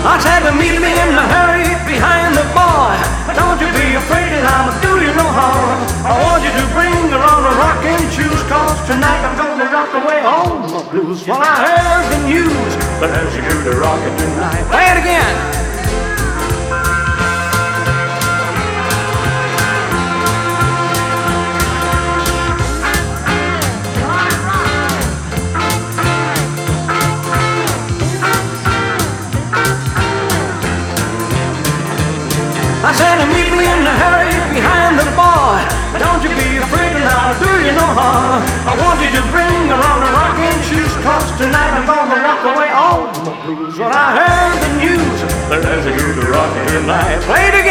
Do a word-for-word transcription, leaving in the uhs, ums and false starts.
I said to meet me in a hurry behind the bar. Don't you be afraid that I'ma do you no harm. I want you to bring around the rocking shoes, cause tonight I'm gonna rock away all my blues. Well, I heard the news, but as you do the rockin' tonight. Play it again. I said to meet me in a hurry behind the bar. Don't you be afraid and I'll do you no harm. I want you to bring around the rocking shoes, cause tonight I'm gonna rock away all my blues. Well, I heard the news, but as you do the rockin' tonight. Play it again.